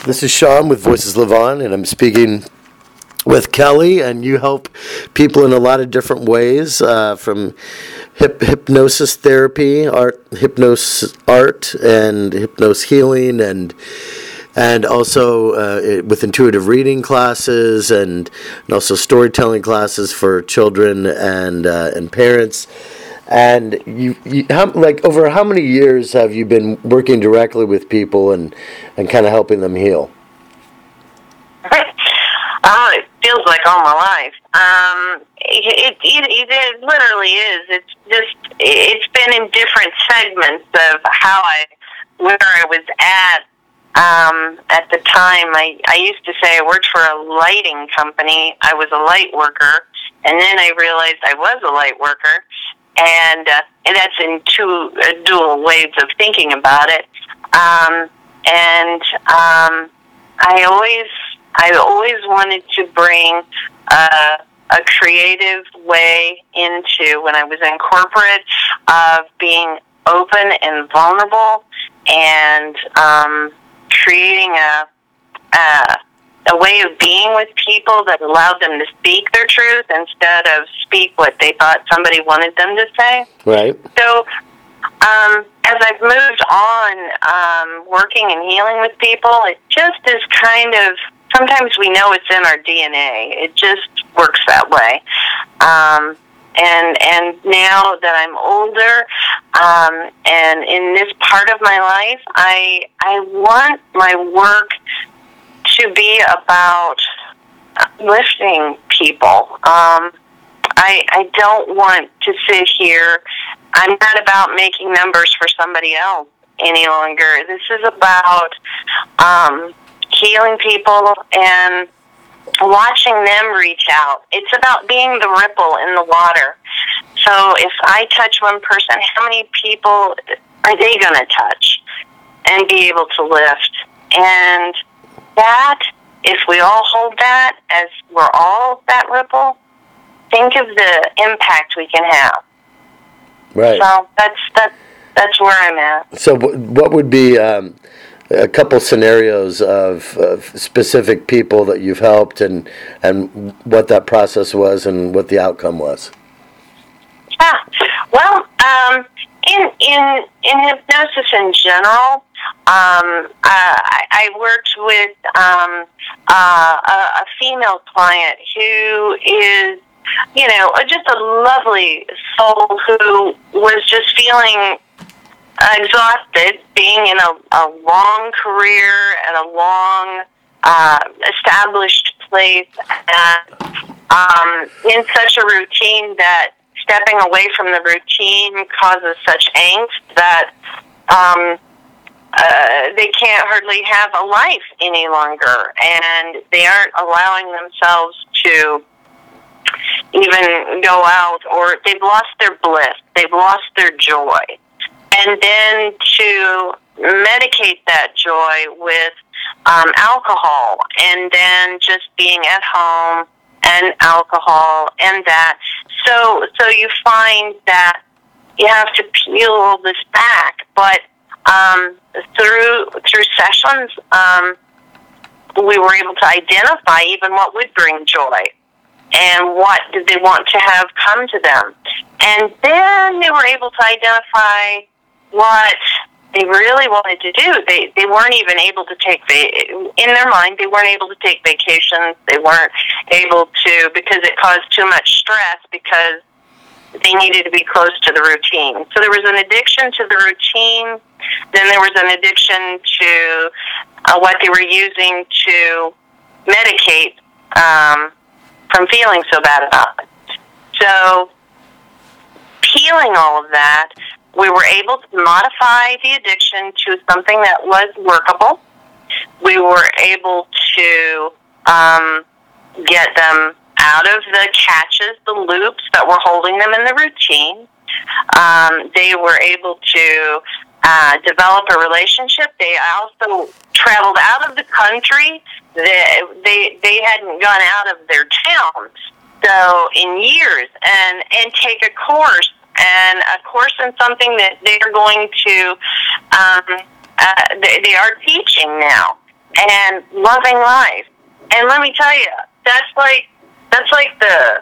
This is Sean with Voices Live On, and I'm speaking with Kelly, and you help people in a lot of different ways, from hypnosis therapy, hypnosis art, and hypnosis healing, and also with intuitive reading classes, and also storytelling classes for children and parents. And over how many years have you been working directly with people and kind of helping them heal? It feels like all my life. It literally is. It's been in different segments of where I was at the time. I used to say I worked for a lighting company. I was a light worker, and then I realized I was a light worker. And that's in two dual ways of thinking about it. I always wanted to bring a creative way into, when I was in corporate, of being open and vulnerable, and creating a way of being with people that allowed them to speak their truth instead of speak what they thought somebody wanted them to say. Right. So, as I've moved on, working and healing with people, it just is kind of, sometimes we know it's in our DNA. It just works that way. And now that I'm older, and in this part of my life, I want my work to be about lifting people. I don't want to sit here. I'm not about making numbers for somebody else any longer. This is about healing people and watching them reach out. It's about being the ripple in the water. So if I touch one person, how many people are they going to touch and be able to lift? And that, if we all hold that as we're all that ripple, think of the impact we can have. Right. So that's where I'm at. So what would be a couple scenarios of specific people that you've helped, and what that process was and what the outcome was? Well, in hypnosis in general, I worked with a female client who is, just a lovely soul who was just feeling exhausted, being in a long career and a long established place, and in such a routine that stepping away from the routine causes such angst that they can't hardly have a life any longer, and they aren't allowing themselves to even go out, or they've lost their bliss, they've lost their joy. And then to medicate that joy with alcohol, and then just being at home and alcohol and that. So you find that you have to peel all this back, but through sessions, we were able to identify even what would bring joy and what did they want to have come to them. And then they were able to identify what they really wanted to do. They weren't even able to take, in their mind, they weren't able to take vacations. They weren't able to, because it caused too much stress, because they needed to be close to the routine. So there was an addiction to the routine. Then there was an addiction to what they were using to medicate from feeling so bad about it. So healing all of that, we were able to modify the addiction to something that was workable. We were able to get them out of the catches, the loops that were holding them in the routine. They were able to develop a relationship. They also traveled out of the country. They hadn't gone out of their towns, so in years, and take a course, and a course in something that they're going to, they are teaching now. and loving life. And let me tell you, that's like the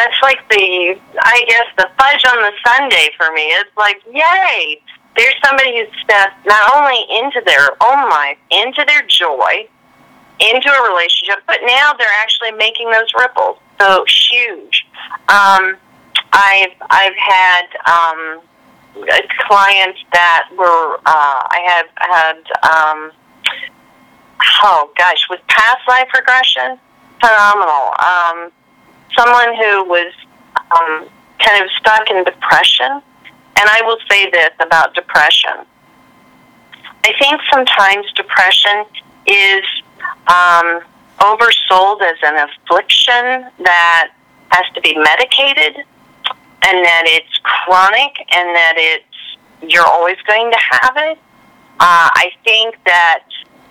I guess the fudge on the sundae for me. It's like, yay! There's somebody who's stepped not only into their own life, into their joy, into a relationship, but now they're actually making those ripples. So huge. I've had clients that were I have had with past life regression, phenomenal. Someone who was kind of stuck in depression, and I will say this about depression. I think sometimes depression is oversold as an affliction that has to be medicated, and that it's chronic, and that you're always going to have it. I think that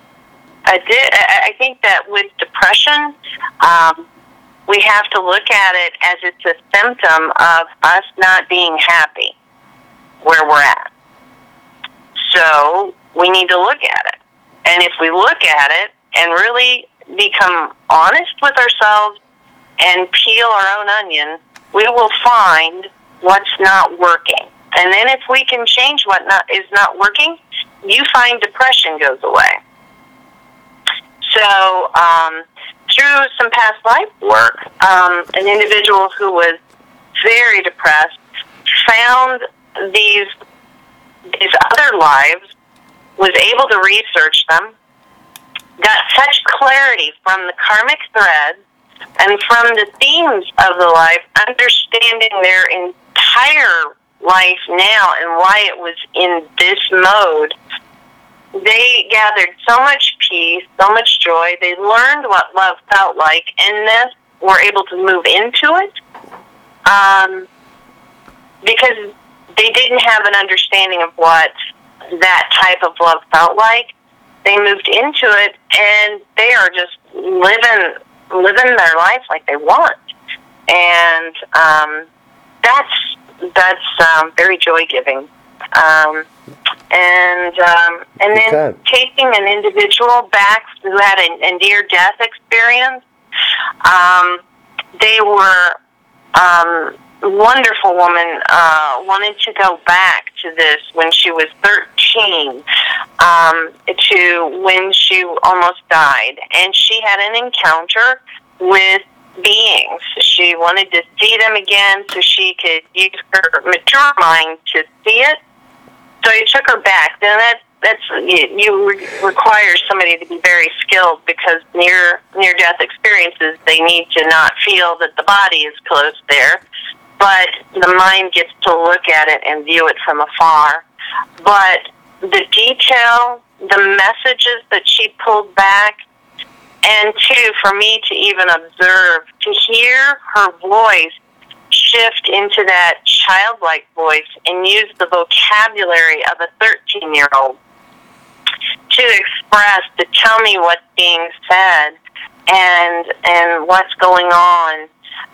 with depression, we have to look at it as it's a symptom of us not being happy where we're at. So we need to look at it. And if we look at it and really become honest with ourselves and peel our own onion, we will find what's not working. And then if we can change what is not working, you find depression goes away. So through some past life work, an individual who was very depressed found these other lives, was able to research them, got such clarity from the karmic threads and from the themes of the life, understanding their entire life now and why it was in this mode. They gathered so much peace, so much joy. They learned what love felt like, and then were able to move into it because they didn't have an understanding of what that type of love felt like. They moved into it, and they are just living their life like they want, and that's very joy giving. And then taking an individual back who had a near-death experience. They were a wonderful woman, wanted to go back to this when she was 13, to when she almost died. And she had an encounter with beings. She wanted to see them again so she could use her mature mind to see it. So he took her back. Then you require somebody to be very skilled, because near-death experiences, they need to not feel that the body is close there, but the mind gets to look at it and view it from afar. But the detail, the messages that she pulled back, and two, for me to even observe, to hear her voice shift into that childlike voice and use the vocabulary of a 13-year-old to express, to tell me what's being said and what's going on,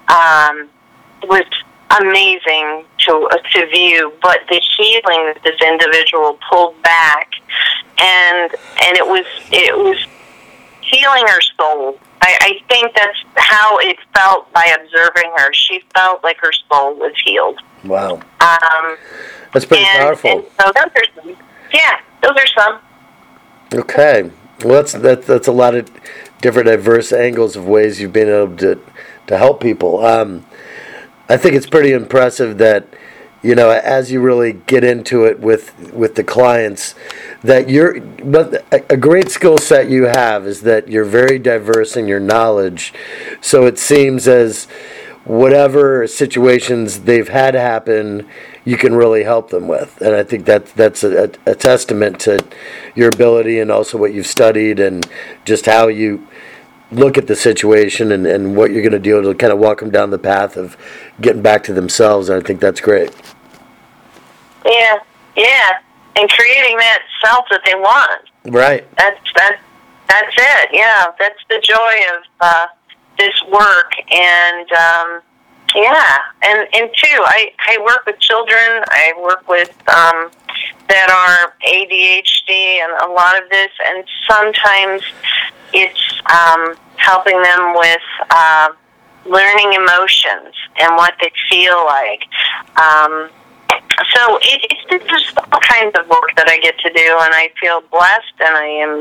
was amazing to view. But the healing that this individual pulled back, and it was healing her soul. I think that's how it felt by observing her. She felt like her soul was healed. Wow. That's pretty powerful. And so those are some. Yeah, those are some. Okay. Well, that's a lot of different diverse angles of ways you've been able to help people. I think it's pretty impressive that, you know, as you really get into it with the clients, that but a great skill set you have is that you're very diverse in your knowledge. So it seems as whatever situations they've had happen, you can really help them with. And I think that's a testament to your ability, and also what you've studied, and just how you look at the situation, and what you're going to do to kind of walk them down the path of getting back to themselves. And I think that's great. Yeah, and creating that self that they want. Right. That's it. Yeah, that's the joy of this work. And and two, I work with children. I work with that are ADHD and a lot of this, and sometimes it's helping them with learning emotions and what they feel like. So it's just all kinds of work that I get to do, and I feel blessed, and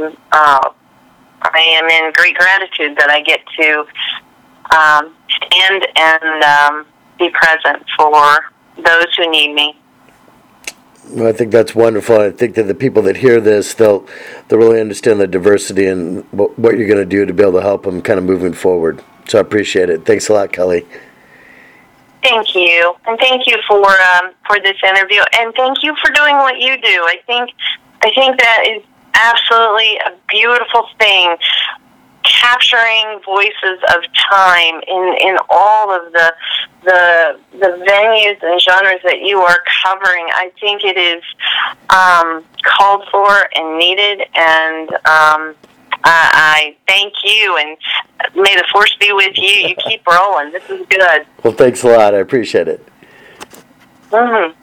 I am in great gratitude that I get to stand and be present for those who need me. Well, I think that's wonderful. I think that the people that hear this, they'll really understand the diversity and what you're going to do to be able to help them kind of moving forward. So I appreciate it. Thanks a lot, Kelly. Thank you, and thank you for this interview, and thank you for doing what you do. I think that is absolutely a beautiful thing, capturing voices of time in all of the venues and genres that you are covering. I think it is called for and needed, and I thank you, and may the force be with you. You keep rolling. This is good. Well, thanks a lot. I appreciate it. Mm-hmm.